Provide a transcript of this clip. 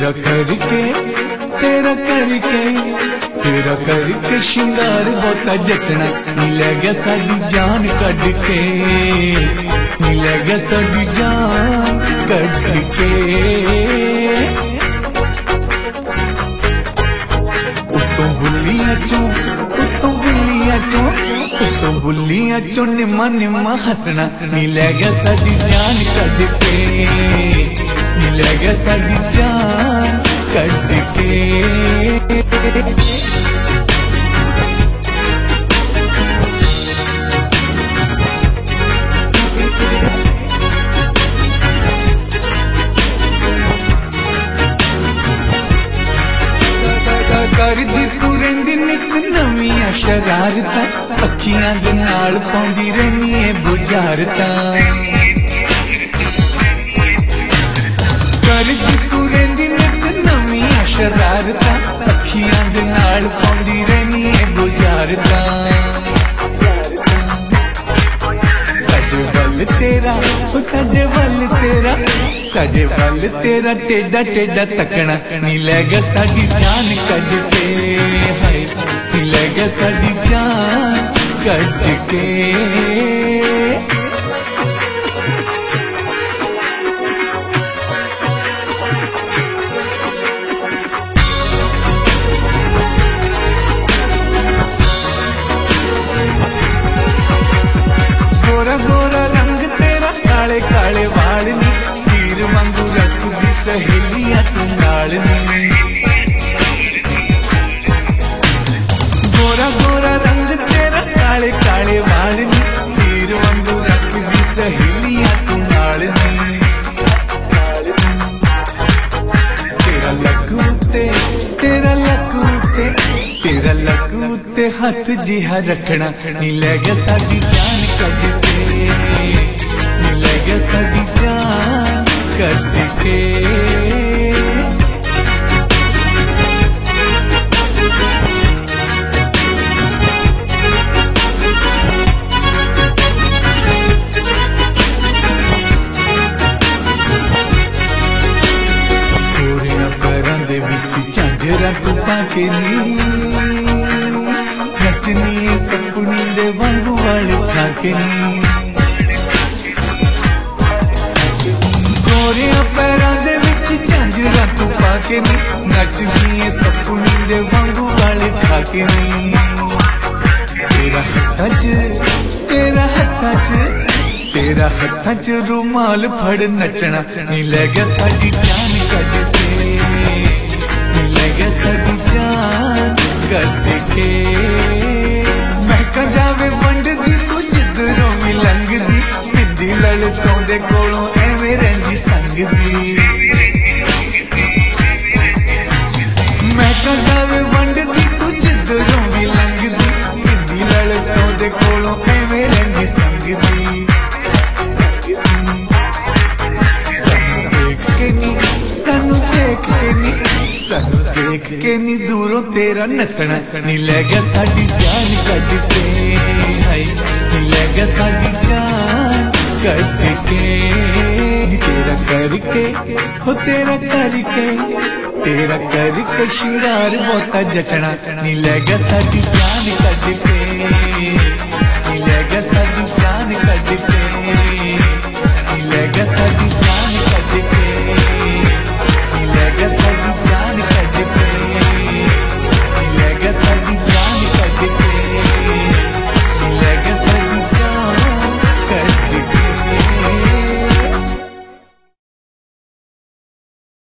तेरा करके तेरा करके शिंगार बहुता जचना नी लै गया साडी जान कड के, नी लै गया साडी जान कड के। उत्तों बुलियां चों निम्मा निम्मा हसना नी लै गया साडी जान कड के, नी लै गया साडी जान कड के। कर दी तू रहिंदी नित नवीं शरारतां, अखियां दे नाल पाउंदी रहनी है बुझारतां। कर दी तू रहिंदी नित नवीं शरारतां, अखियां दे नाल पाउंदी रहनी है बुझारतां। साडे वल तेरा टेढ़ा टेढ़ा तकना नी लै गया साडी जान कड के, हाय नी लै गया साडी जान कड के। गोरा गोरा रंग तेरा काले काले वाल नी, तीर वांगू रखदी सहेलियां तू नाल नी। गोरा गोरा रंग तेरा काले काले वाल नी, तीर वांगू रखदी सहेलियां तू नाल नी। तेरा लगू ते हथ जिहा रखना नी लै गया साडी जान कड के, नी लै गया साडी जान कड के। गोरियां पैरां दे विच झांजरां तू पा के नी, नचनी सपनी दे वांगू वाल खा के नी। गोरियां पैरां दे विच झांजरां तू पा के नी, नचनी सपनी दे वांगू वाल खा के नी। तेरा हत्थां च रुमाल फड़ नचना नी लै गया साडी जान कड के, नी लै गया साडी जान कड के। महका जावे वंडदी तू जिधरों भी लंघदी, मिंदी ललकों दे कोलों एवें रहिंदी संगदी। महका जावे वंडदी तू जिधरों भी लंघदी, मिंदी ललकों दे कोलों एवें रहिंदी संगदी। सानू देख के नी दूरों तेरा नसना नी लै गया साडी जान कड के, हाय नी लै गया साडी जान कड के। तेरा करके शिंगार बहुता जचना नी लै गया साडी जान कड के, नी लै गया साडी